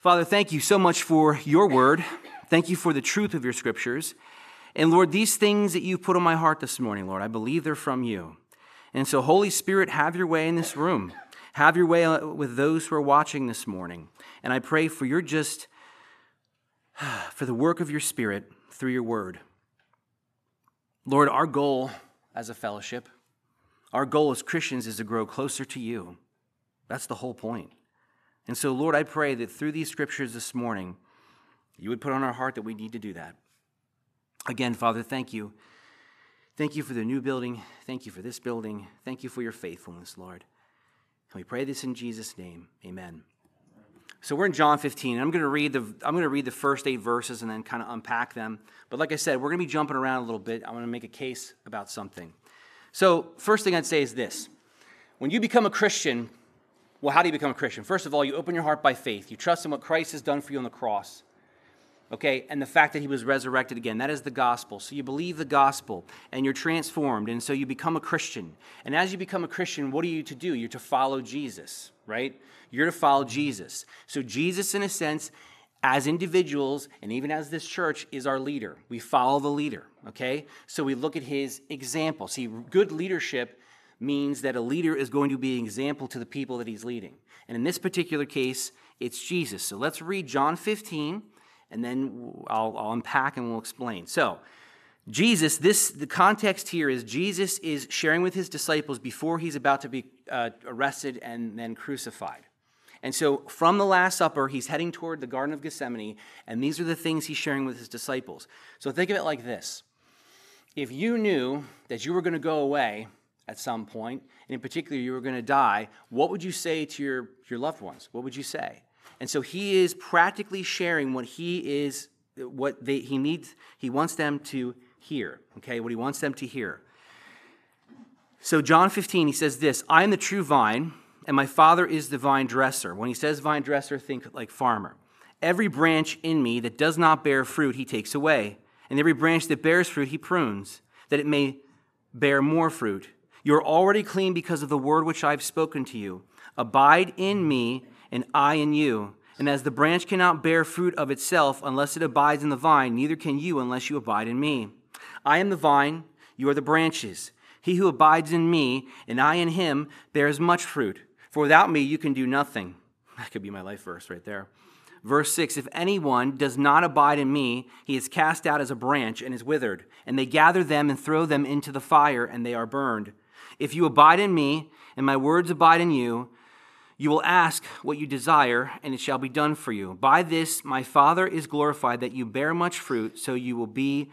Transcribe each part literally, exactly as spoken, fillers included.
Father, thank you so much for your word. Thank you for the truth of your scriptures. And Lord, these things that you've put on my heart this morning, Lord, I believe they're from you. And so, Holy Spirit, have your way in this room. Have your way with those who are watching this morning. And I pray for your just, for the work of your Spirit through your word. Lord, our goal as a fellowship, our goal as Christians is to grow closer to you. That's the whole point. And so, Lord, I pray that through these scriptures this morning, you would put on our heart that we need to do that. Again, Father, thank you. Thank you for the new building. Thank you for this building. Thank you for your faithfulness, Lord. And we pray this in Jesus' name. Amen. So we're in John fifteen. And I'm going to read the I'm going to read the first eight verses and then kind of unpack them. But like I said, we're going to be jumping around a little bit. I want to make a case about something. So first thing I'd say is this: when you become a Christian, well, how do you become a Christian? First of all, you open your heart by faith. You trust in what Christ has done for you on the cross. Okay, and the fact that he was resurrected again. That is the gospel. So you believe the gospel, and you're transformed, and so you become a Christian. And as you become a Christian, what are you to do? You're to follow Jesus, right? You're to follow Jesus. So Jesus, in a sense, as individuals, and even as this church, is our leader. We follow the leader, okay? So we look at his example. See, good leadership means that a leader is going to be an example to the people that he's leading. And in this particular case, it's Jesus. So let's read John fifteen, and then I'll, I'll unpack and we'll explain. So Jesus, this the context here is Jesus is sharing with his disciples before he's about to be uh, arrested and then crucified. And so from the Last Supper, he's heading toward the Garden of Gethsemane, and these are the things he's sharing with his disciples. So think of it like this. If you knew that you were going to go away at some point, and in particular you were going to die, what would you say to your, your loved ones? What would you say? And so he is practically sharing what he is, what they, he needs, he wants them to hear, okay, what he wants them to hear. So John fifteen, he says this: I am the true vine, and my Father is the vine dresser. When he says vine dresser, think like farmer. Every branch in me that does not bear fruit, he takes away. And every branch that bears fruit, he prunes, that it may bear more fruit. You are already clean because of the word which I have spoken to you. Abide in me, and I in you. And as the branch cannot bear fruit of itself unless it abides in the vine, neither can you unless you abide in me. I am the vine, you are the branches. He who abides in me, and I in him, bears much fruit. For without me you can do nothing. That could be my life verse right there. Verse six, if anyone does not abide in me, he is cast out as a branch and is withered. And they gather them and throw them into the fire, and they are burned. If you abide in me, and my words abide in you, you will ask what you desire, and it shall be done for you. By this my Father is glorified, that you bear much fruit, so you will be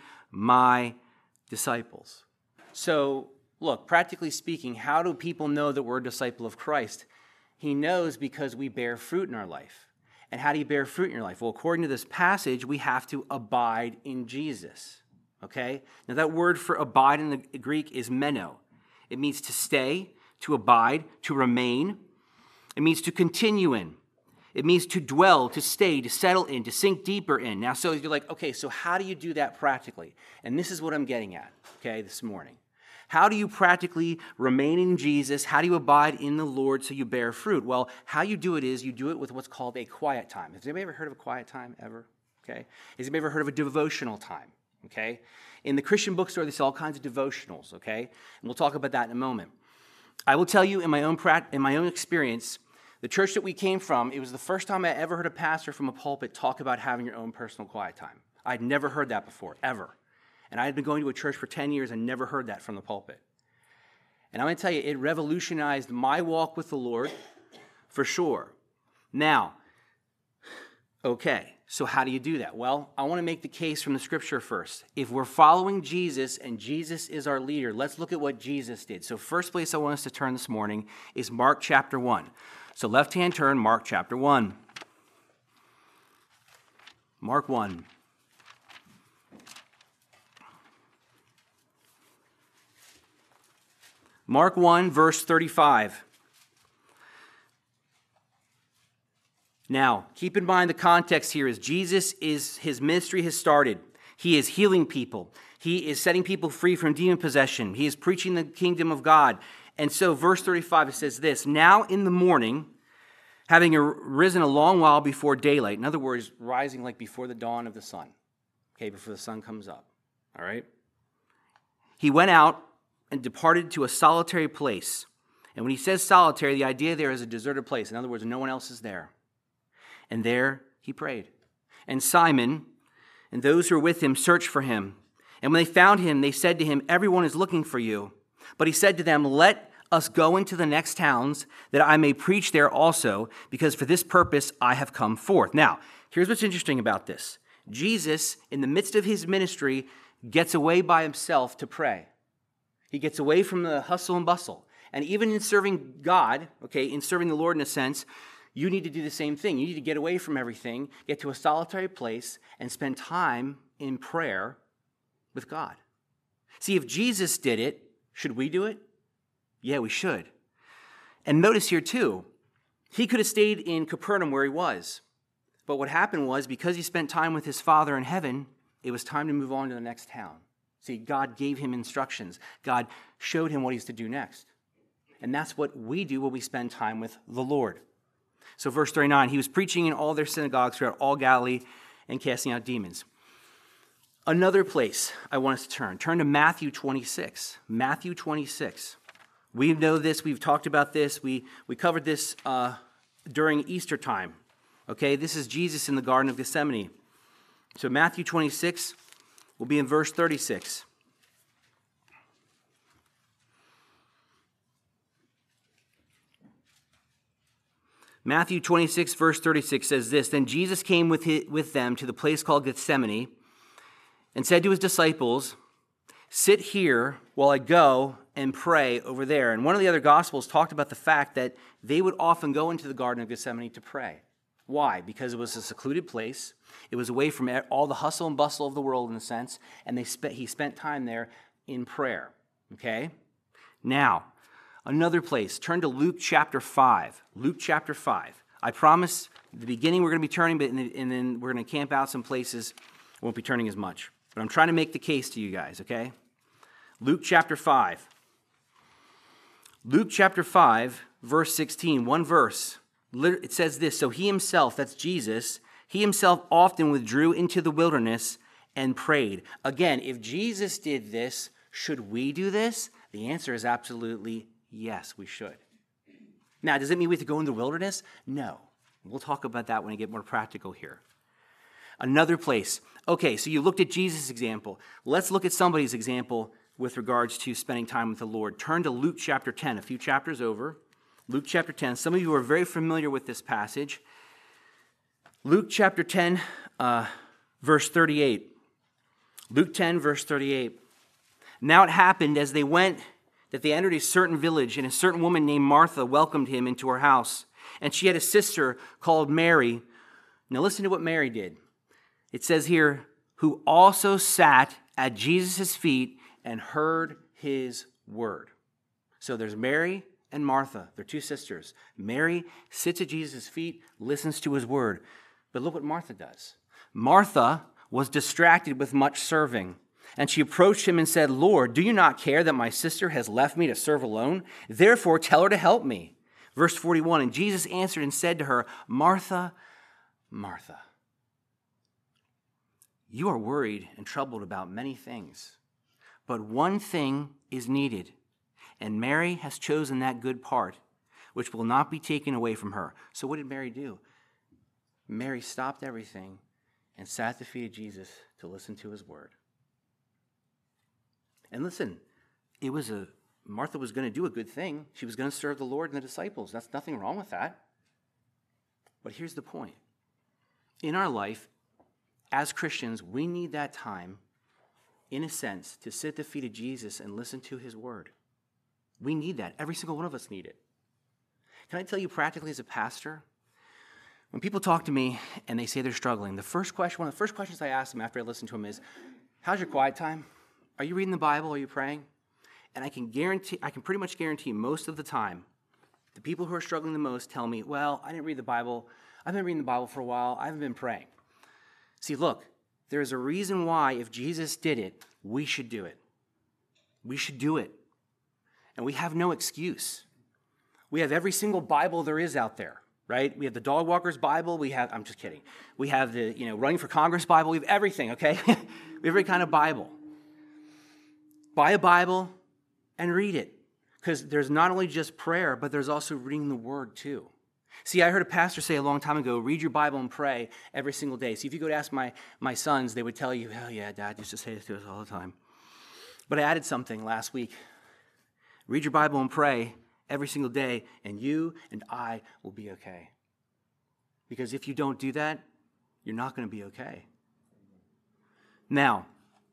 my disciples. So, look, practically speaking, how do people know that we're a disciple of Christ? He knows because we bear fruit in our life. And how do you bear fruit in your life? Well, according to this passage, we have to abide in Jesus. Okay? Now, that word for abide in the Greek is meno. It means to stay, to abide, to remain. It means to continue in. It means to dwell, to stay, to settle in, to sink deeper in. Now, so you're like, okay, so how do you do that practically? And this is what I'm getting at, okay, this morning. How do you practically remain in Jesus? How do you abide in the Lord so you bear fruit? Well, how you do it is you do it with what's called a quiet time. Has anybody ever heard of a quiet time ever? Okay. Has anybody ever heard of a devotional time? Okay. In the Christian bookstore, there's all kinds of devotionals, okay? And we'll talk about that in a moment. I will tell you in my own in my own experience, the church that we came from, it was the first time I ever heard a pastor from a pulpit talk about having your own personal quiet time. I'd never heard that before, ever. And I had been going to a church for ten years and never heard that from the pulpit. And I'm going to tell you, it revolutionized my walk with the Lord for sure. Now, okay, so how do you do that? Well, I want to make the case from the scripture first. If we're following Jesus and Jesus is our leader, let's look at what Jesus did. So first place I want us to turn this morning is Mark chapter one. So left-hand turn, Mark chapter one. Mark one. Mark one, verse thirty-five. Now, keep in mind the context here is Jesus is, his ministry has started. He is healing people. He is setting people free from demon possession. He is preaching the kingdom of God. And so verse thirty-five, it says this: now in the morning, having arisen a long while before daylight. In other words, rising like before the dawn of the sun. Okay, before the sun comes up. All right? He went out and departed to a solitary place. And when he says solitary, the idea there is a deserted place. In other words, no one else is there. And there he prayed. And Simon and those who were with him searched for him. And when they found him, they said to him, "Everyone is looking for you." But he said to them, "Let us go into the next towns, that I may preach there also, because for this purpose I have come forth." Now, here's what's interesting about this. Jesus, in the midst of his ministry, gets away by himself to pray. He gets away from the hustle and bustle. And even in serving God, okay, in serving the Lord in a sense, you need to do the same thing. You need to get away from everything, get to a solitary place, and spend time in prayer with God. See, if Jesus did it, should we do it? Yeah, we should. And notice here too, he could have stayed in Capernaum where he was. But what happened was, because he spent time with his Father in heaven, it was time to move on to the next town. See, God gave him instructions. God showed him what he's to do next. And that's what we do when we spend time with the Lord. So verse thirty-nine, he was preaching in all their synagogues throughout all Galilee and casting out demons. Another place I want us to turn. Turn to Matthew twenty-six. Matthew twenty-six. We know this. We've talked about this. We, we covered this uh, during Easter time. Okay, this is Jesus in the Garden of Gethsemane. So Matthew twenty-six will be in verse thirty-six. Matthew twenty-six, verse thirty-six says this, "Then Jesus came with, his, with them to the place called Gethsemane and said to his disciples, 'Sit here while I go and pray over there.'" And one of the other Gospels talked about the fact that they would often go into the Garden of Gethsemane to pray. Why? Because it was a secluded place. It was away from all the hustle and bustle of the world in a sense, and they spent, he spent time there in prayer. Okay? Now, another place. Turn to Luke chapter five. Luke chapter five. I promise at the beginning we're going to be turning, but in the, and then we're going to camp out some places. We won't be turning as much. But I'm trying to make the case to you guys, okay? Luke chapter five. Luke chapter five, verse sixteen, one verse. It says this, "So he himself," that's Jesus, "he himself often withdrew into the wilderness and prayed." Again, if Jesus did this, should we do this? The answer is absolutely yes, we should. Now, does it mean we have to go in the wilderness? No. We'll talk about that when I get more practical here. Another place. Okay, so you looked at Jesus' example. Let's look at somebody's example with regards to spending time with the Lord. Turn to Luke chapter ten, a few chapters over. Luke chapter ten. Some of you are very familiar with this passage. Luke chapter ten, uh, verse thirty-eight. Luke ten, verse thirty-eight. "Now it happened as they went that they entered a certain village, and a certain woman named Martha welcomed him into her house. And she had a sister called Mary." Now listen to what Mary did. It says here, "who also sat at Jesus' feet and heard his word." So there's Mary and Martha. They're two sisters. Mary sits at Jesus' feet, listens to his word. But look what Martha does. Martha was distracted with much serving. And she approached him and said, "Lord, do you not care that my sister has left me to serve alone? Therefore, tell her to help me." Verse forty-one, "And Jesus answered and said to her, 'Martha, Martha, you are worried and troubled about many things, but one thing is needed, and Mary has chosen that good part, which will not be taken away from her.'" So what did Mary do? Mary stopped everything and sat at the feet of Jesus to listen to his word. And listen, it was a Martha was going to do a good thing. She was going to serve the Lord and the disciples. That's nothing wrong with that. But here's the point. In our life, as Christians, we need that time, in a sense, to sit at the feet of Jesus and listen to his word. We need that. Every single one of us need it. Can I tell you practically as a pastor, when people talk to me and they say they're struggling, the first question, one of the first questions I ask them after I listen to them is, "How's your quiet time? Are you reading the Bible? Are you praying?" And I can guarantee, I can pretty much guarantee most of the time, the people who are struggling the most tell me, "Well, I didn't read the Bible. I've been reading the Bible for a while. I haven't been praying." See, look, there's a reason why if Jesus did it, we should do it. We should do it. And we have no excuse. We have every single Bible there is out there, right? We have the Dog Walkers Bible. We have, I'm just kidding. We have the, you know, Running for Congress Bible. We have everything, okay? We have every kind of Bible. Buy a Bible and read it. Because there's not only just prayer, but there's also reading the Word too. See, I heard a pastor say a long time ago, read your Bible and pray every single day. See, if you go to ask my, my sons, they would tell you, oh yeah, Dad used to say this to us all the time. But I added something last week. Read your Bible and pray every single day, and you and I will be okay. Because if you don't do that, you're not going to be okay. Now,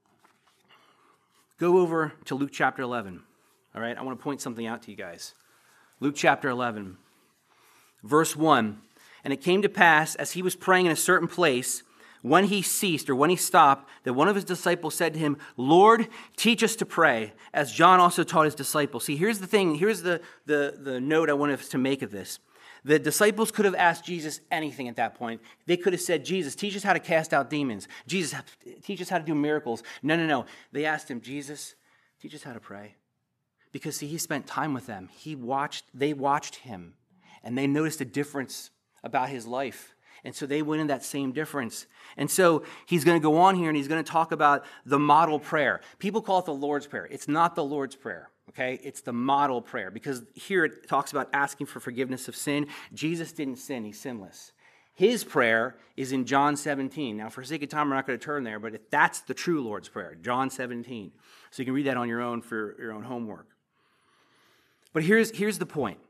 go over to Luke chapter eleven. All right, I want to point something out to you guys. Luke chapter eleven, verse one. And it came to pass, as he was praying in a certain place, when he ceased, or when he stopped, that one of his disciples said to him, Lord, teach us to pray, as John also taught his disciples. See, here's the thing, here's the, the, the note I want us to make of this. The disciples could have asked Jesus anything at that point. They could have said, Jesus, teach us how to cast out demons. Jesus, teach us how to do miracles. No, no, no. They asked him, Jesus, teach us how to pray. Because, see, he spent time with them. He watched, they watched him, and they noticed a difference about his life. And so they went in that same difference. And so he's going to go on here and he's going to talk about the model prayer. People call it the Lord's Prayer. It's not the Lord's Prayer, okay? It's the model prayer because here it talks about asking for forgiveness of sin. Jesus didn't sin. He's sinless. His prayer is in John seventeen. Now, for sake of time, we're not going to turn there, but if that's the true Lord's Prayer, John seventeen. So you can read that on your own for your own homework. But here's, here's the point.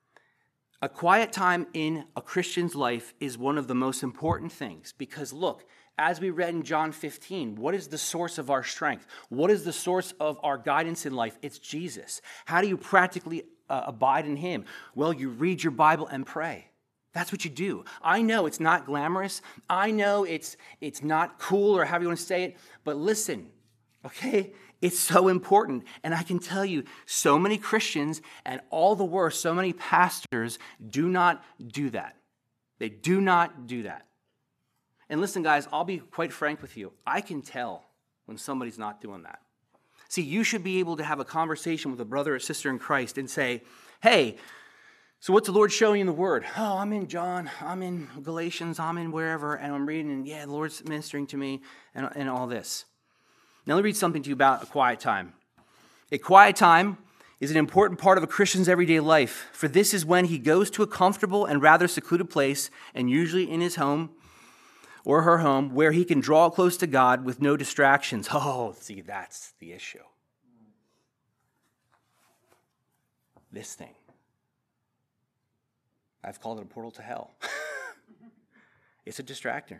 A quiet time in a Christian's life is one of the most important things because, look, as we read in John fifteen, what is the source of our strength? What is the source of our guidance in life? It's Jesus. How do you practically uh, abide in him? Well, you read your Bible and pray. That's what you do. I know it's not glamorous. I know it's, it's not cool or however you want to say it, but listen, okay? It's so important. And I can tell you, so many Christians, and all the worse, so many pastors do not do that. They do not do that. And listen, guys, I'll be quite frank with you. I can tell when somebody's not doing that. See, you should be able to have a conversation with a brother or sister in Christ and say, hey, so what's the Lord showing you in the Word? Oh, I'm in John, I'm in Galatians, I'm in wherever, and I'm reading, and yeah, the Lord's ministering to me, and, and all this. Now, let me read something to you about a quiet time. A quiet time is an important part of a Christian's everyday life, for this is when he goes to a comfortable and rather secluded place, and usually in his home or her home, where he can draw close to God with no distractions. Oh, see, that's the issue. This thing. I've called it a portal to hell. It's a distractor.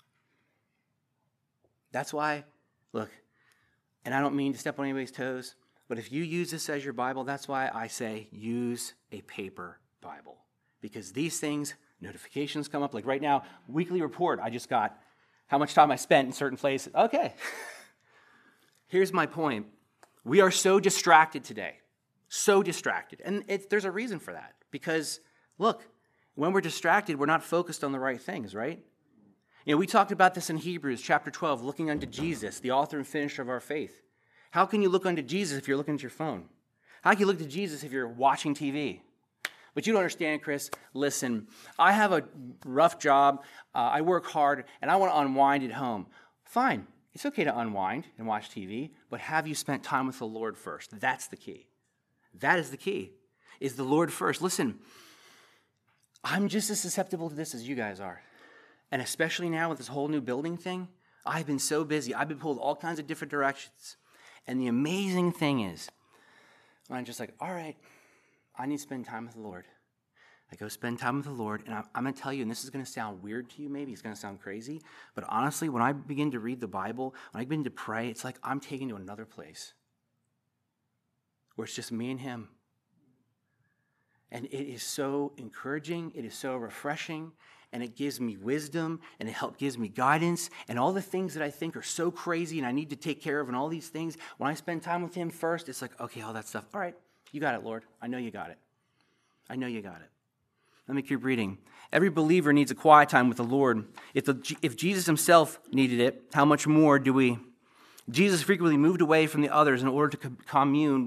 That's why, look, and I don't mean to step on anybody's toes, but if you use this as your Bible, that's why I say use a paper Bible. Because these things, notifications come up. Like right now, weekly report, I just got how much time I spent in certain places. Okay. Here's my point. We are so distracted today. So distracted. And it, there's a reason for that. Because, look, when we're distracted, we're not focused on the right things, right? You know, we talked about this in Hebrews chapter twelve, looking unto Jesus, the author and finisher of our faith. How can you look unto Jesus if you're looking at your phone? How can you look to Jesus if you're watching T V? But you don't understand, Chris. Listen, I have a rough job. Uh, I work hard, and I want to unwind at home. Fine. It's okay to unwind and watch T V, but have you spent time with the Lord first? That's the key. That is the key, is the Lord first. Listen, I'm just as susceptible to this as you guys are. And especially now with this whole new building thing, I've been so busy. I've been pulled all kinds of different directions. And the amazing thing is, I'm just like, all right, I need to spend time with the Lord. I go spend time with the Lord, and I'm, I'm going to tell you, and this is going to sound weird to you maybe, it's going to sound crazy, but honestly, when I begin to read the Bible, when I begin to pray, it's like I'm taken to another place where it's just me and him. And it is so encouraging, it is so refreshing, and it gives me wisdom, and it help, gives me guidance, and all the things that I think are so crazy and I need to take care of and all these things, when I spend time with him first, it's like, okay, all that stuff, all right, you got it, Lord. I know you got it. I know you got it. Let me keep reading. Every believer needs a quiet time with the Lord. If, the, if Jesus himself needed it, how much more do we? Jesus frequently moved away from the others in order to commune with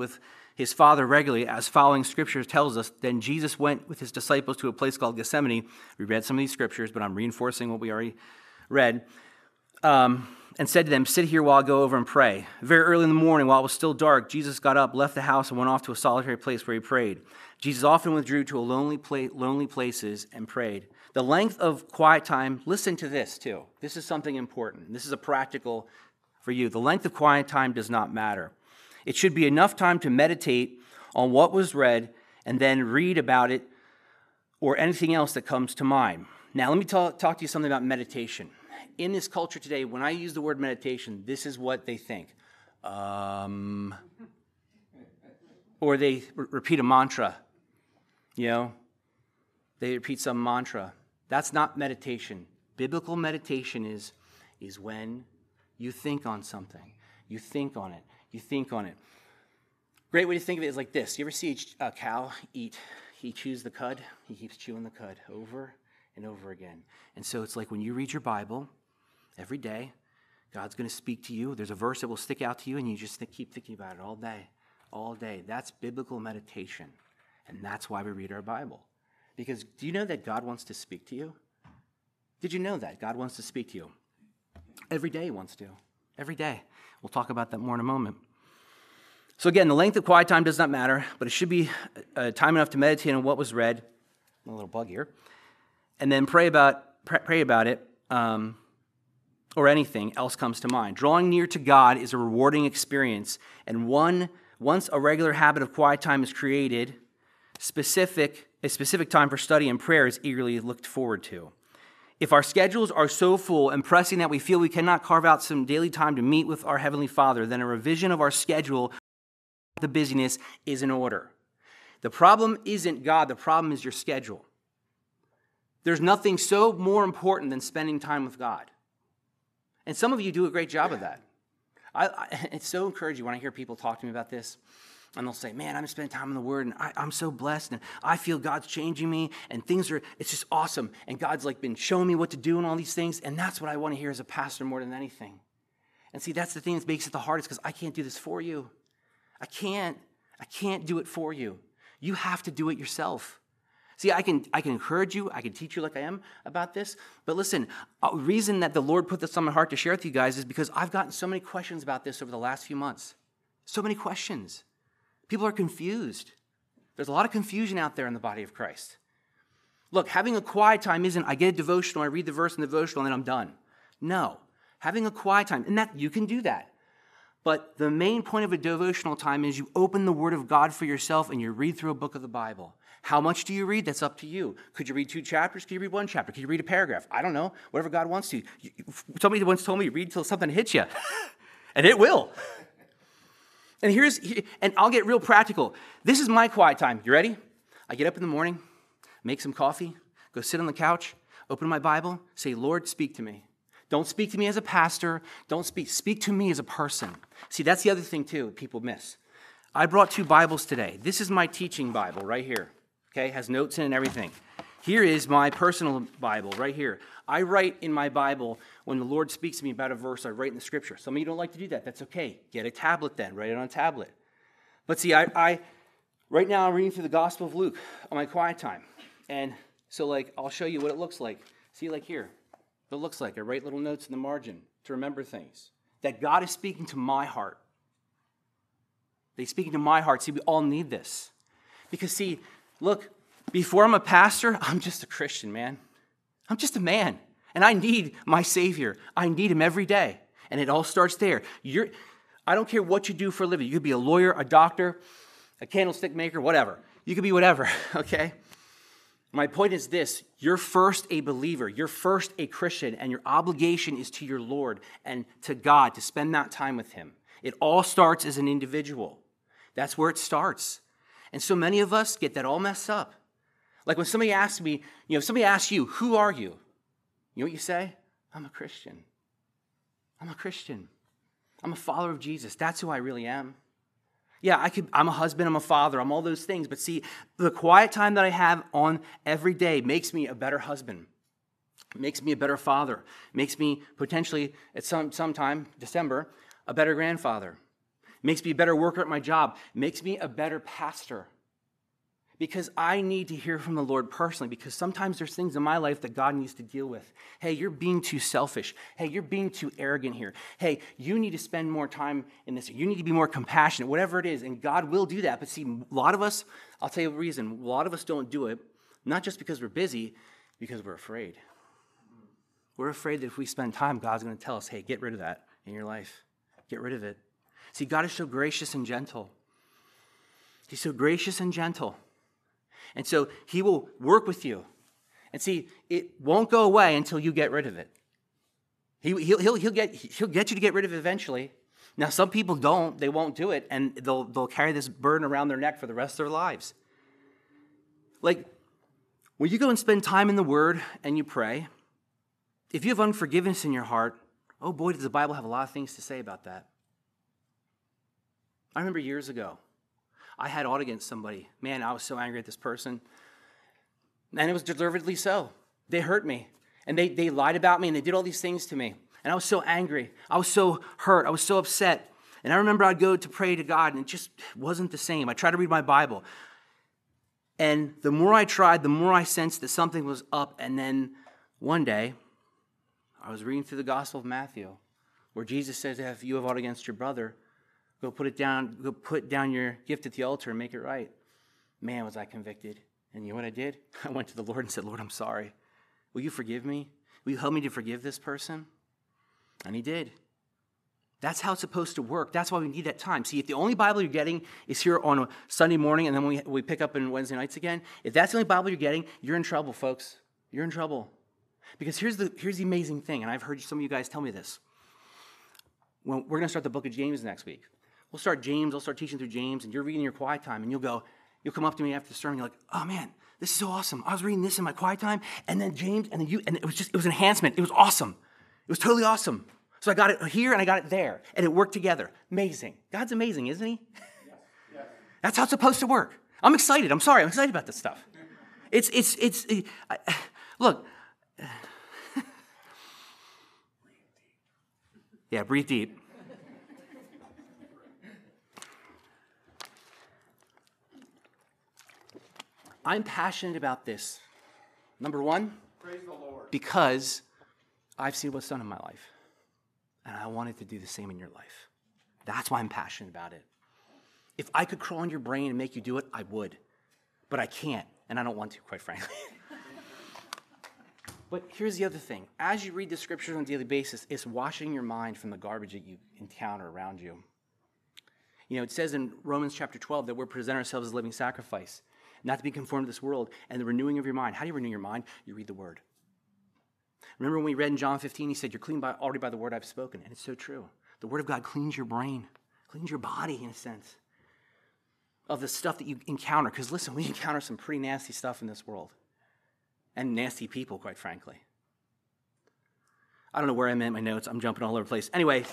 his Father regularly, as following Scripture tells us. Then Jesus went with his disciples to a place called Gethsemane. We read some of these Scriptures, but I'm reinforcing what we already read. Um, and said to them, sit here while I go over and pray. Very early in the morning, while it was still dark, Jesus got up, left the house, and went off to a solitary place where he prayed. Jesus often withdrew to a lonely pla- lonely places and prayed. The length of quiet time, listen to this too. This is something important. This is a practical for you. The length of quiet time does not matter. It should be enough time to meditate on what was read and then read about it or anything else that comes to mind. Now, let me talk, talk to you something about meditation. In this culture today, when I use the word meditation, this is what they think. Um, or they re- repeat a mantra. You know, they repeat some mantra. That's not meditation. Biblical meditation is, is when you think on something. You think on it. You think on it. Great way to think of it is like this. You ever see a cow eat? He chews the cud. He keeps chewing the cud over and over again. And so it's like when you read your Bible every day, God's going to speak to you. There's a verse that will stick out to you, and you just think, keep thinking about it all day, all day. That's biblical meditation, and that's why we read our Bible. Because do you know that God wants to speak to you? Did you know that? God wants to speak to you. Every day he wants to. Every day. We'll talk about that more in a moment. So again, the length of quiet time does not matter, but it should be uh, time enough to meditate on what was read. A little bug here. And then pray about pray, pray about it, um, or anything else comes to mind. Drawing near to God is a rewarding experience, and one once a regular habit of quiet time is created, specific a specific time for study and prayer is eagerly looked forward to. If our schedules are so full and pressing that we feel we cannot carve out some daily time to meet with our Heavenly Father, then a revision of our schedule, the busyness, is in order. The problem isn't God, the problem is your schedule. There's nothing so more important than spending time with God. And some of you do a great job of that. I, I, it's so encouraging when I hear people talk to me about this. And they'll say, man, I'm spending time in the Word, and I, I'm so blessed, and I feel God's changing me, and things are, it's just awesome. And God's like been showing me what to do and all these things, and that's what I want to hear as a pastor more than anything. And see, that's the thing that makes it the hardest, because I can't do this for you. I can't. I can't do it for you. You have to do it yourself. See, I can I can encourage you, I can teach you like I am about this, but listen, a reason that the Lord put this on my heart to share with you guys is because I've gotten so many questions about this over the last few months. So many questions. People are confused. There's a lot of confusion out there in the body of Christ. Look, having a quiet time isn't I get a devotional, I read the verse in the devotional, and then I'm done. No. Having a quiet time, and that you can do that. But the main point of a devotional time is you open the Word of God for yourself and you read through a book of the Bible. How much do you read? That's up to you. Could you read two chapters? Could you read one chapter? Could you read a paragraph? I don't know. Whatever God wants to. Somebody once told me, read until something hits you. And it will. And here's, and I'll get real practical. This is my quiet time. You ready? I get up in the morning, make some coffee, go sit on the couch, open my Bible, say, Lord, speak to me. Don't speak to me as a pastor. Don't speak. Speak to me as a person. See, that's the other thing, too, people miss. I brought two Bibles today. This is my teaching Bible right here. Okay, it has notes in and everything. Here is my personal Bible right here. I write in my Bible when the Lord speaks to me about a verse, I write in the Scripture. Some of you don't like to do that. That's okay. Get a tablet then. Write it on a tablet. But see, I, I right now I'm reading through the Gospel of Luke on my quiet time. And so, like, I'll show you what it looks like. See, like here. What it looks like. I write little notes in the margin to remember things. That God is speaking to my heart. He's speaking to my heart. See, we all need this. Because, see, look, before I'm a pastor, I'm just a Christian, man. I'm just a man. And I need my Savior. I need him every day. And it all starts there. You're, I don't care what you do for a living. You could be a lawyer, a doctor, a candlestick maker, whatever. You could be whatever, okay? My point is this. You're first a believer. You're first a Christian. And your obligation is to your Lord and to God to spend that time with him. It all starts as an individual. That's where it starts. And so many of us get that all messed up. Like when somebody asks me, you know, if somebody asks you, who are you? You know what you say? I'm a Christian. I'm a Christian. I'm a follower of Jesus. That's who I really am. Yeah, I could, I'm a husband, I'm a father, I'm all those things. But see, the quiet time that I have on every day makes me a better husband. Makes me a better father. Makes me potentially, at some sometime, December, a better grandfather. Makes me a better worker at my job. Makes me a better pastor. Because I need to hear from the Lord personally, because sometimes there's things in my life that God needs to deal with. Hey, you're being too selfish. Hey, you're being too arrogant here. Hey, you need to spend more time in this. You need to be more compassionate, whatever it is, and God will do that. But see, a lot of us, I'll tell you the reason, a lot of us don't do it, not just because we're busy, because we're afraid. We're afraid that if we spend time, God's going to tell us, hey, get rid of that in your life. Get rid of it. See, God is so gracious and gentle. He's so gracious and gentle. And so he will work with you. And see, it won't go away until you get rid of it. He, he'll, he'll, he'll, get, he'll get you to get rid of it eventually. Now, some people don't. They won't do it. And they'll, they'll carry this burden around their neck for the rest of their lives. Like, when you go and spend time in the Word and you pray, if you have unforgiveness in your heart, oh boy, does the Bible have a lot of things to say about that. I remember years ago, I had aught against somebody. Man, I was so angry at this person. And it was deservedly so. They hurt me. And they, they lied about me, and they did all these things to me. And I was so angry. I was so hurt. I was so upset. And I remember I'd go to pray to God, and it just wasn't the same. I tried to read my Bible. And the more I tried, the more I sensed that something was up. And then one day, I was reading through the Gospel of Matthew, where Jesus says, if you have aught against your brother, Go put it down, go put down your gift at the altar and make it right. Man, was I convicted. And you know what I did? I went to the Lord and said, Lord, I'm sorry. Will you forgive me? Will you help me to forgive this person? And he did. That's how it's supposed to work. That's why we need that time. See, if the only Bible you're getting is here on a Sunday morning and then we, we pick up on Wednesday nights again, if that's the only Bible you're getting, you're in trouble, folks. You're in trouble. Because here's the, here's the amazing thing, and I've heard some of you guys tell me this. Well, we're going to start the book of James next week. We'll start James, I'll start teaching through James, and you're reading your quiet time, and you'll go, you'll come up to me after the sermon, you're like, oh man, this is so awesome. I was reading this in my quiet time, and then James, and then you, and it was just, it was an enhancement. It was awesome. It was totally awesome. So I got it here, and I got it there, and it worked together. Amazing. God's amazing, isn't he? Yes. Yes. That's how it's supposed to work. I'm excited. I'm sorry. I'm excited about this stuff. It's, it's, it's, it, I, look. Yeah, breathe deep. I'm passionate about this. Number one, praise the Lord, because I've seen what's done in my life, and I wanted to do the same in your life. That's why I'm passionate about it. If I could crawl in your brain and make you do it, I would, but I can't, and I don't want to, quite frankly. But here's the other thing. As you read the scriptures on a daily basis, it's washing your mind from the garbage that you encounter around you. You know, it says in Romans chapter twelve that we're present ourselves as a living sacrifice, not to be conformed to this world, and the renewing of your mind. How do you renew your mind? You read the Word. Remember when we read in John fifteen, he said, you're clean by, already by the word I've spoken. And it's so true. The Word of God cleans your brain, cleans your body, in a sense, of the stuff that you encounter. Because listen, we encounter some pretty nasty stuff in this world. And nasty people, quite frankly. I don't know where I'm at in my notes. I'm jumping all over the place. Anyway,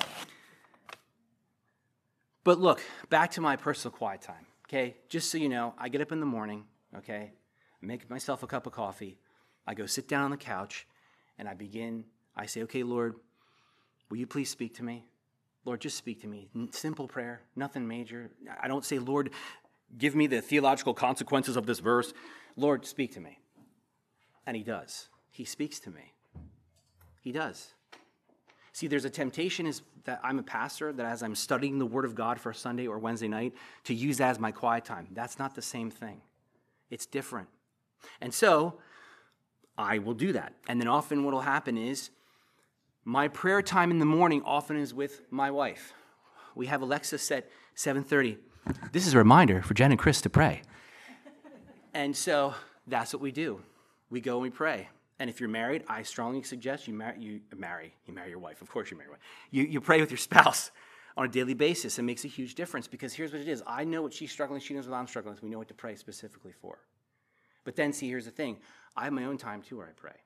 but look, back to my personal quiet time. Okay, just so you know, I get up in the morning, okay, I make myself a cup of coffee, I go sit down on the couch, and I begin, I say, okay, Lord, will you please speak to me? Lord, just speak to me. Simple prayer, nothing major. I don't say, Lord, give me the theological consequences of this verse. Lord, speak to me. And he does. He speaks to me. He does. See, there's a temptation is that I'm a pastor, that as I'm studying the Word of God for a Sunday or Wednesday night, to use that as my quiet time. That's not the same thing. It's different. And so, I will do that. And then often what will happen is, my prayer time in the morning often is with my wife. We have Alexa set seven thirty. This is a reminder for Jen and Chris to pray. And so, that's what we do. We go and we pray. And if you're married, I strongly suggest you marry, you marry, you marry your wife. Of course you marry your wife. You, you pray with your spouse on a daily basis. It makes a huge difference because here's what it is. I know what she's struggling. She knows what I'm struggling with. We know what to pray specifically for. But then, see, here's the thing. I have my own time, too, where I pray.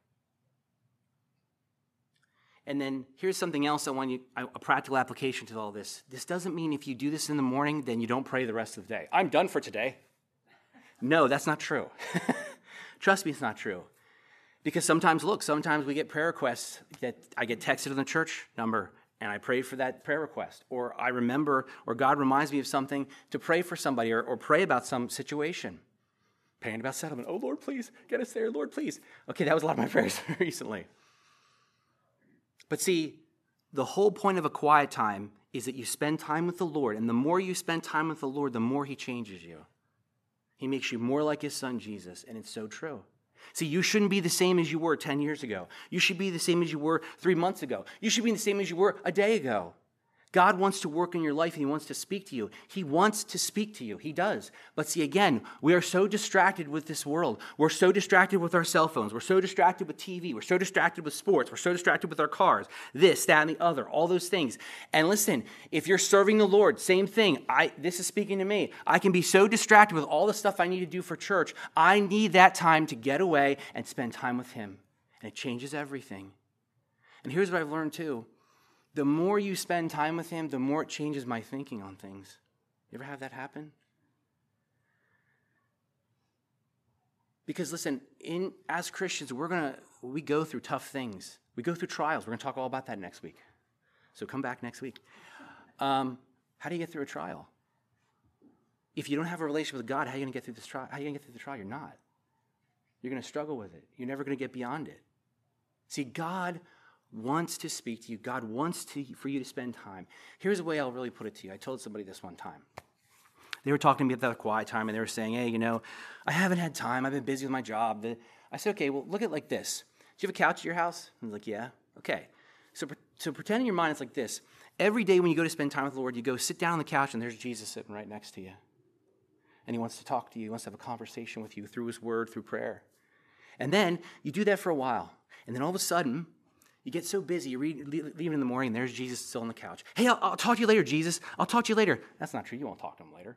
And then here's something else I want you, a practical application to all this. This doesn't mean if you do this in the morning, then you don't pray the rest of the day. I'm done for today. No, that's not true. Trust me, it's not true. Because sometimes, look, sometimes we get prayer requests that I get texted on the church number, and I pray for that prayer request. Or I remember, or God reminds me of something to pray for somebody, or, or pray about some situation. Praying about settlement. Oh, Lord, please, get us there. Lord, please. Okay, that was a lot of my prayers recently. But see, the whole point of a quiet time is that you spend time with the Lord, and the more you spend time with the Lord, the more he changes you. He makes you more like his son, Jesus, and it's so true. See, you shouldn't be the same as you were ten years ago. You should be the same as you were three months ago. You should be the same as you were a day ago. God wants to work in your life, and he wants to speak to you. He wants to speak to you. He does. But see, again, we are so distracted with this world. We're so distracted with our cell phones. We're so distracted with T V. We're so distracted with sports. We're so distracted with our cars. This, that, and the other. All those things. And listen, if you're serving the Lord, same thing. I this is speaking to me. I can be so distracted with all the stuff I need to do for church. I need that time to get away and spend time with him. And it changes everything. And here's what I've learned too. The more you spend time with him, the more it changes my thinking on things. You ever have that happen? Because listen, in as Christians, we're gonna we go through tough things. We go through trials. We're gonna talk all about that next week. So come back next week. Um, how do you get through a trial? If you don't have a relationship with God, how are you gonna get through this trial? How are you gonna get through the trial? You're not. You're gonna struggle with it. You're never gonna get beyond it. See, God wants to speak to you. God wants to, for you to spend time. Here's the way I'll really put it to you. I told somebody this one time. They were talking to me about that quiet time, and they were saying, hey, you know, I haven't had time. I've been busy with my job. I said, okay, well, look at it like this. Do you have a couch at your house? And they're like, yeah. Okay. So, so pretend in your mind it's like this. Every day when you go to spend time with the Lord, you go sit down on the couch, and there's Jesus sitting right next to you. And he wants to talk to you. He wants to have a conversation with you through his word, through prayer. And then you do that for a while. And then all of a sudden, you get so busy, you read, leave in the morning, and there's Jesus still on the couch. Hey, I'll, I'll talk to you later, Jesus. I'll talk to you later. That's not true. You won't talk to him later.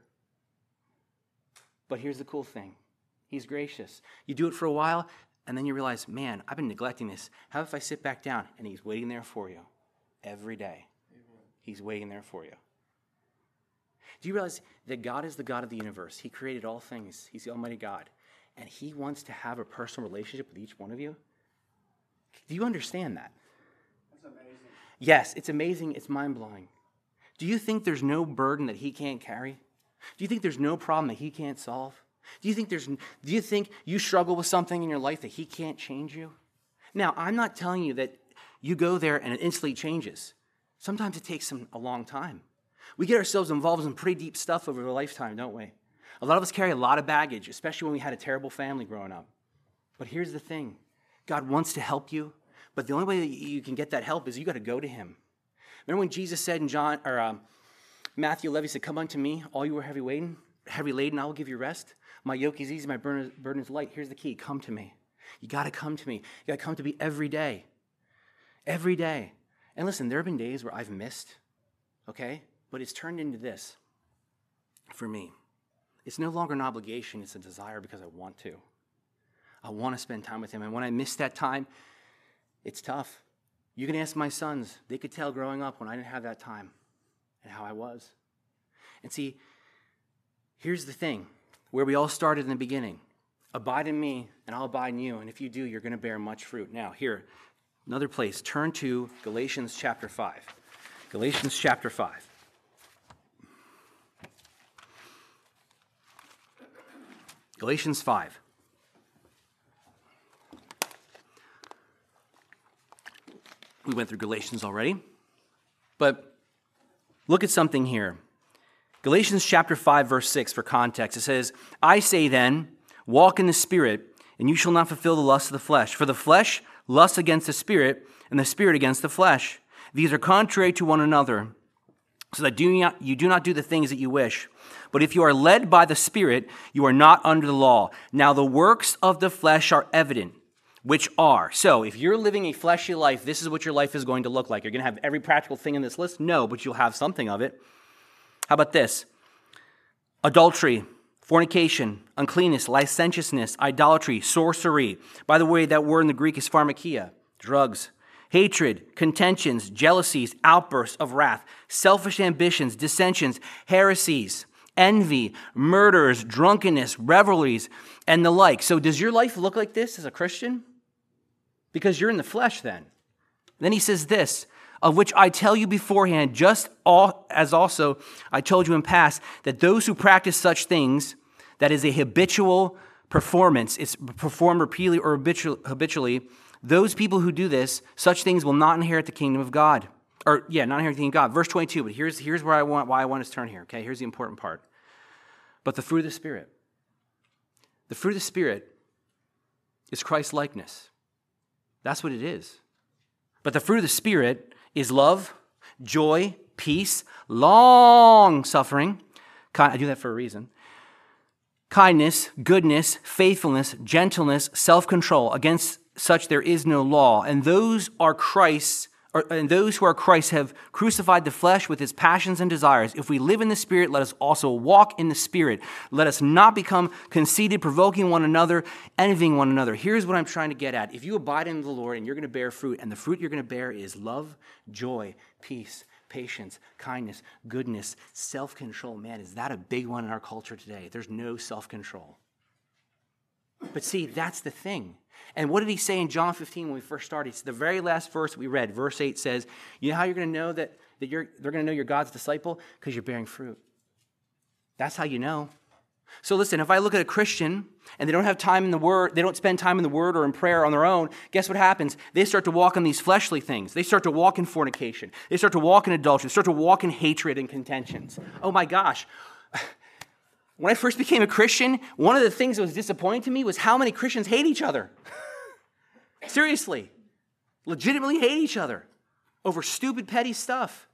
But here's the cool thing. He's gracious. You do it for a while, and then you realize, man, I've been neglecting this. How if I sit back down? And he's waiting there for you every day. Amen. He's waiting there for you. Do you realize that God is the God of the universe? He created all things. He's the Almighty God. And he wants to have a personal relationship with each one of you? Do you understand that? That's amazing. Yes, it's amazing. It's mind-blowing. Do you think there's no burden that he can't carry? Do you think there's no problem that he can't solve? Do you think there's? Do you think you struggle with something in your life that he can't change you? Now, I'm not telling you that you go there and it instantly changes. Sometimes it takes some, a long time. We get ourselves involved in pretty deep stuff over a lifetime, don't we? A lot of us carry a lot of baggage, especially when we had a terrible family growing up. But here's the thing. God wants to help you, but the only way that you can get that help is you got to go to him. Remember when Jesus said in John or um, Matthew eleven, he said, "Come unto me, all you are heavy laden, heavy laden, I will give you rest. My yoke is easy, my burden is light." Here's the key: come to me. You got to come to me. You got to come to me every day, every day. And listen, there have been days where I've missed, okay, but it's turned into this for me. It's no longer an obligation; it's a desire because I want to. I want to spend time with him. And when I miss that time, it's tough. You can ask my sons. They could tell growing up when I didn't have that time and how I was. And see, here's the thing, where we all started in the beginning. Abide in me, and I'll abide in you. And if you do, you're going to bear much fruit. Now, here, another place. Turn to Galatians chapter five. Galatians chapter five. Galatians five. We went through Galatians already, but look at something here. Galatians chapter five, verse six, for context. It says, "I say then, walk in the Spirit, and you shall not fulfill the lust of the flesh. For the flesh lusts against the Spirit, and the Spirit against the flesh. These are contrary to one another, so that do not, you do not do the things that you wish. But if you are led by the Spirit, you are not under the law. Now the works of the flesh are evident, which are." So if you're living a fleshy life, this is what your life is going to look like. You're going to have every practical thing in this list? No, but you'll have something of it. How about this? Adultery, fornication, uncleanness, licentiousness, idolatry, sorcery. By the way, that word in the Greek is pharmakia, drugs. Hatred, contentions, jealousies, outbursts of wrath, selfish ambitions, dissensions, heresies, envy, murders, drunkenness, revelries, and the like. So does your life look like this as a Christian? Because you're in the flesh then. Then he says this, of which I tell you beforehand, just all, as also I told you in past, that those who practice such things, that is a habitual performance, it's performed repeatedly or habitually, those people who do this, such things will not inherit the kingdom of God. Or, yeah, not inherit the kingdom of God. Verse twenty-two, but here's, here's where I want, why I want us to turn here, okay? Here's the important part. But the fruit of the Spirit. The fruit of the Spirit is Christ-likeness. That's what it is. But the fruit of the Spirit is love, joy, peace, long-suffering. I do that for a reason. Kindness, goodness, faithfulness, gentleness, self-control. Against such there is no law. And those are Christ's, or, and those who are Christ have crucified the flesh with its passions and desires. If we live in the Spirit, let us also walk in the Spirit. Let us not become conceited, provoking one another, envying one another. Here's what I'm trying to get at. If you abide in the Lord and you're going to bear fruit, and the fruit you're going to bear is love, joy, peace, patience, kindness, goodness, self-control. Man, is that a big one in our culture today? There's no self-control. But see, that's the thing. And what did he say in John fifteen when we first started? It's the very last verse we read. Verse eight says, you know how you're going to know that, that you're, they're going to know you're God's disciple? Because you're bearing fruit. That's how you know. So listen, if I look at a Christian and they don't have time in the Word, they don't spend time in the Word or in prayer on their own, guess what happens? They start to walk on these fleshly things. They start to walk in fornication. They start to walk in adultery. They start to walk in hatred and contentions. Oh my gosh. When I first became a Christian, one of the things that was disappointing to me was how many Christians hate each other. Seriously. Legitimately hate each other over stupid, petty stuff.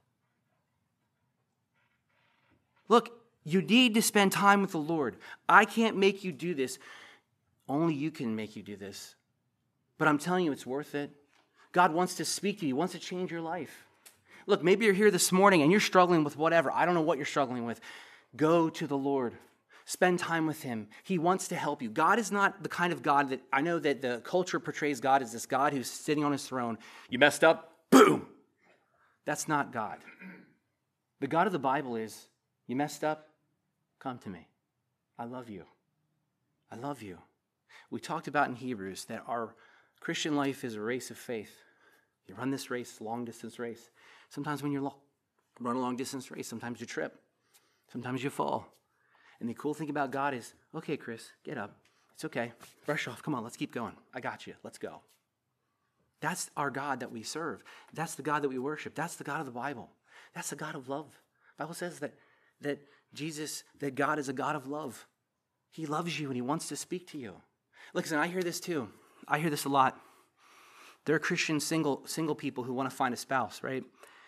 Look, you need to spend time with the Lord. I can't make you do this. Only you can make you do this. But I'm telling you, it's worth it. God wants to speak to you. He wants to change your life. Look, maybe you're here this morning and you're struggling with whatever. I don't know what you're struggling with. Go to the Lord. Spend time with him. He wants to help you. God is not the kind of God that, I know that the culture portrays God as this God who's sitting on his throne. You messed up, boom. That's not God. The God of the Bible is, you messed up, come to me. I love you. I love you. We talked about in Hebrews that our Christian life is a race of faith. You run this race, long-distance race. Sometimes when you lo- run a long-distance race, sometimes you trip. Sometimes you fall. And the cool thing about God is, okay, Chris, get up. It's okay. Brush off. Come on, let's keep going. I got you. Let's go. That's our God that we serve. That's the God that we worship. That's the God of the Bible. That's the God of love. The Bible says that, that Jesus, that God is a God of love. He loves you and he wants to speak to you. Listen, I hear this too. I hear this a lot. There are Christian single, single people who want to find a spouse, right?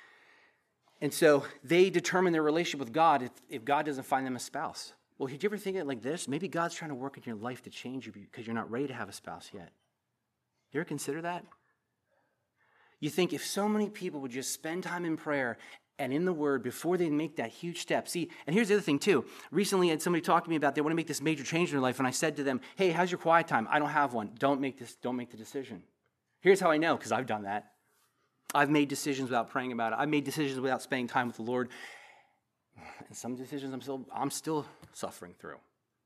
And so they determine their relationship with God if, if God doesn't find them a spouse. Well, did you ever think of it like this? Maybe God's trying to work in your life to change you because you're not ready to have a spouse yet. You ever consider that? You think if so many people would just spend time in prayer and in the Word before they make that huge step. See, and here's the other thing too. Recently, I had somebody talk to me about they want to make this major change in their life, and I said to them, hey, how's your quiet time? I don't have one. Don't make this, don't make the decision. Here's how I know, because I've done that. I've made decisions without praying about it. I've made decisions without spending time with the Lord. And some decisions I'm still, I'm still suffering through.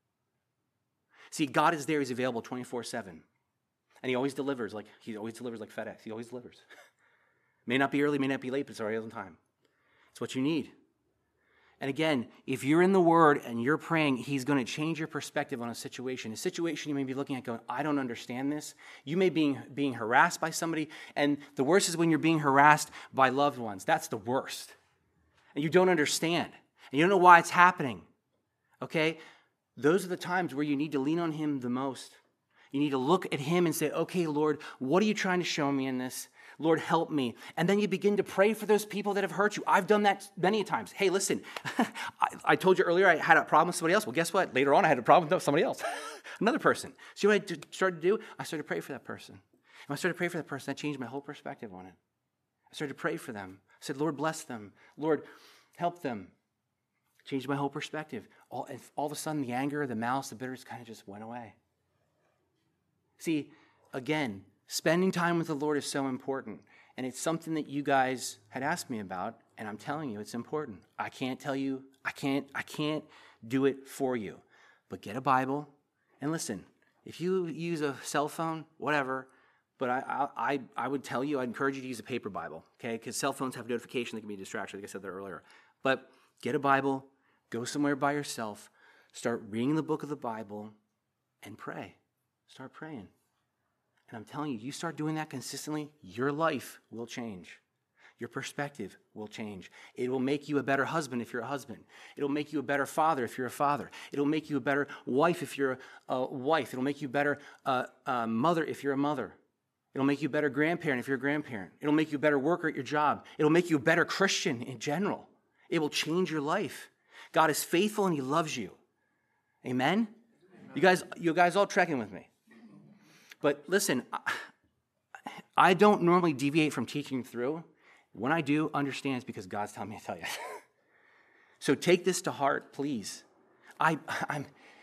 See, God is there. He's available twenty-four seven. And he always delivers, like he always delivers like FedEx. He always delivers. May not be early, may not be late, but it's already on time. It's what you need. And again, if you're in the Word and you're praying, he's going to change your perspective on a situation. A situation you may be looking at going, I don't understand this. You may be being, being harassed by somebody, and the worst is when you're being harassed by loved ones. That's the worst. And you don't understand. And you don't know why it's happening. Okay? Those are the times where you need to lean on him the most. You need to look at him and say, okay, Lord, what are you trying to show me in this? Lord, help me. And then you begin to pray for those people that have hurt you. I've done that many times. Hey, listen, I, I told you earlier I had a problem with somebody else. Well, guess what? Later on, I had a problem with somebody else, another person. See what I started to do? I started to pray for that person. And when I started to pray for that person, that changed my whole perspective on it. I started to pray for them. I said, Lord, bless them. Lord, help them. Changed my whole perspective. All, and all of a sudden, the anger, the malice, the bitterness kind of just went away. See, again, spending time with the Lord is so important, and it's something that you guys had asked me about, and I'm telling you, it's important. I can't tell you, I can't, I can't do it for you, but get a Bible, and listen, if you use a cell phone, whatever, But I, I, I would tell you, I'd encourage you to use a paper Bible, okay? Because cell phones have notifications that can be a distraction, like I said there earlier. But get a Bible, go somewhere by yourself, start reading the book of the Bible, and pray. Start praying. And I'm telling you, you start doing that consistently, your life will change. Your perspective will change. It will make you a better husband if you're a husband. It'll make you a better father if you're a father. It'll make you a better wife if you're a, a wife. It'll make you a better uh, uh, mother if you're a mother. It'll make you a better grandparent if you're a grandparent. It'll make you a better worker at your job. It'll make you a better Christian in general. It will change your life. God is faithful and he loves you. Amen? Amen. You guys, you guys all trekking with me. But listen, I don't normally deviate from teaching through. When I do, understand it's because God's telling me to tell you. So take this to heart, please. I, I'm,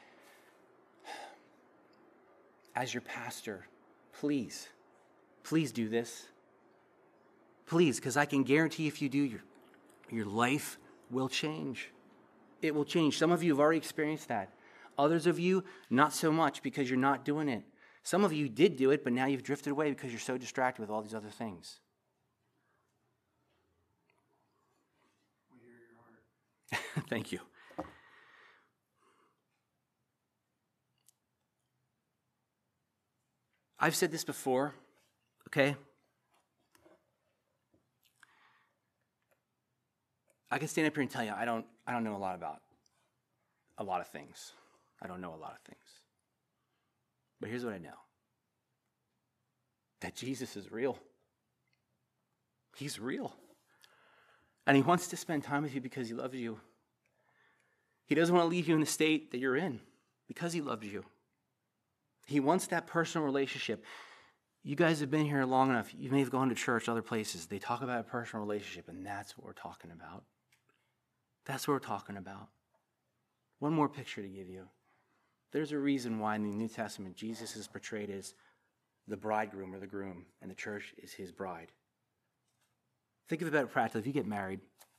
as your pastor, please, please do this. Please, because I can guarantee if you do, your, your life will change. It will change. Some of you have already experienced that. Others of you, not so much because you're not doing it. Some of you did do it, but now you've drifted away because you're so distracted with all these other things. We hear your heart. Thank you. I've said this before, okay? I can stand up here and tell you I don't I don't know a lot about a lot of things. I don't know a lot of things. But here's what I know. That Jesus is real. He's real. And he wants to spend time with you because he loves you. He doesn't want to leave you in the state that you're in because he loves you. He wants that personal relationship. You guys have been here long enough. You may have gone to church, other places. They talk about a personal relationship, and that's what we're talking about. That's what we're talking about. One more picture to give you. There's a reason why in the New Testament, Jesus is portrayed as the bridegroom or the groom, and the church is his bride. Think of it about practically. If you get married,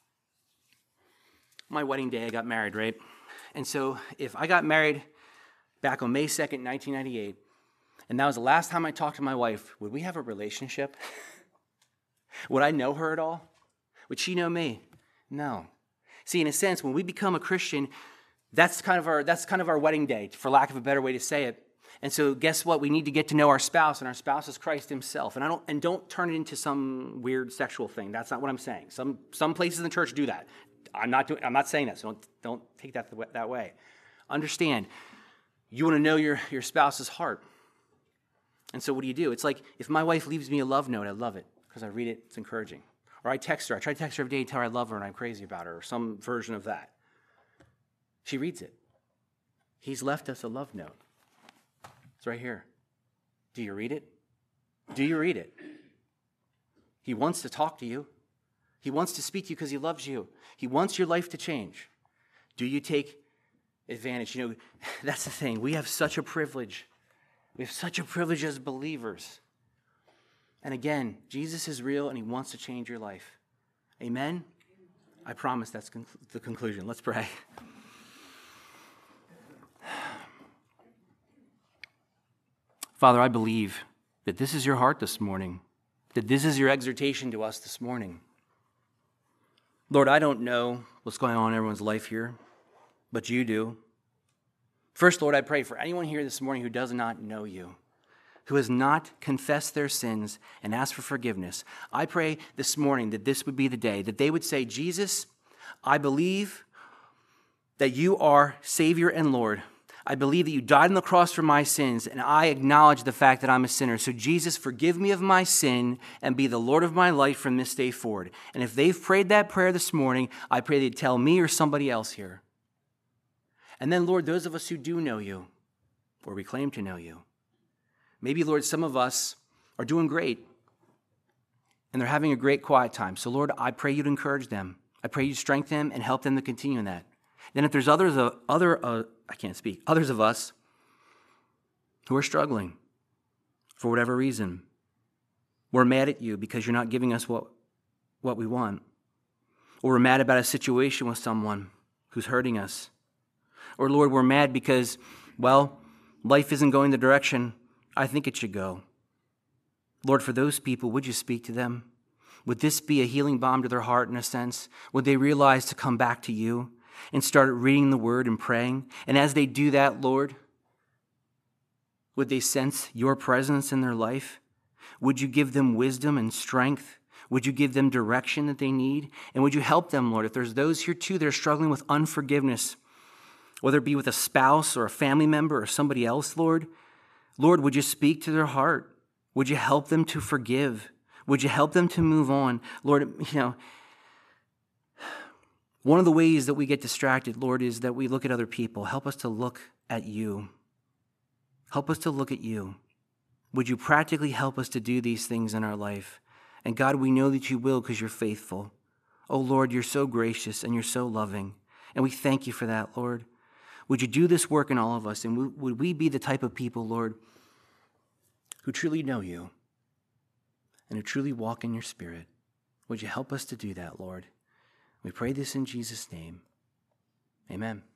my wedding day, I got married, right? And so if I got married back on May second, nineteen ninety-eight, and that was the last time I talked to my wife, would we have a relationship? Would I know her at all? Would she know me? No. See, in a sense, when we become a Christian, that's kind of our that's kind of our wedding day, for lack of a better way to say it. And so guess what? We need to get to know our spouse, and our spouse is Christ himself. And I don't and don't turn it into some weird sexual thing. That's not what I'm saying. Some some places in the church do that. I'm not doing I'm not saying that, so don't don't take that that way. Understand, you want to know your, your spouse's heart. And so what do you do? It's like if my wife leaves me a love note, I love it because I read it, it's encouraging. Or I text her. I try to text her every day and tell her I love her and I'm crazy about her, or some version of that. She reads it. He's left us a love note. It's right here. Do you read it? Do you read it? He wants to talk to you. He wants to speak to you because he loves you. He wants your life to change. Do you take advantage? You know, that's the thing. We have such a privilege. We have such a privilege as believers. And again, Jesus is real and he wants to change your life. Amen? I promise that's conc- the conclusion. Let's pray. Father, I believe that this is your heart this morning, that this is your exhortation to us this morning. Lord, I don't know what's going on in everyone's life here, but you do. First, Lord, I pray for anyone here this morning who does not know you, who has not confessed their sins and asked for forgiveness. I pray this morning that this would be the day that they would say, Jesus, I believe that you are Savior and Lord. I believe that you died on the cross for my sins, and I acknowledge the fact that I'm a sinner. So Jesus, forgive me of my sin and be the Lord of my life from this day forward. And if they've prayed that prayer this morning, I pray they'd tell me or somebody else here. And then, Lord, those of us who do know you, or we claim to know you, maybe, Lord, some of us are doing great, and they're having a great quiet time. So, Lord, I pray you'd encourage them. I pray you'd strengthen them and help them to continue in that. Then if there's others, uh, other, uh, I can't speak, others of us who are struggling for whatever reason, we're mad at you because you're not giving us what, what we want, or we're mad about a situation with someone who's hurting us, or Lord, we're mad because, well, life isn't going the direction I think it should go. Lord, for those people, would you speak to them? Would this be a healing balm to their heart in a sense? Would they realize to come back to you and start reading the word and praying? And as they do that, Lord, would they sense your presence in their life? Would you give them wisdom and strength? Would you give them direction that they need? And would you help them, Lord, if there's those here too that are struggling with unforgiveness, whether it be with a spouse or a family member or somebody else, Lord, Lord, would you speak to their heart? Would you help them to forgive? Would you help them to move on? Lord, you know, one of the ways that we get distracted, Lord, is that we look at other people. Help us to look at you. Help us to look at you. Would you practically help us to do these things in our life? And God, we know that you will because you're faithful. Oh, Lord, you're so gracious and you're so loving. And we thank you for that, Lord. Would you do this work in all of us? And would we be the type of people, Lord, who truly know you and who truly walk in your spirit? Would you help us to do that, Lord? We pray this in Jesus' name. Amen.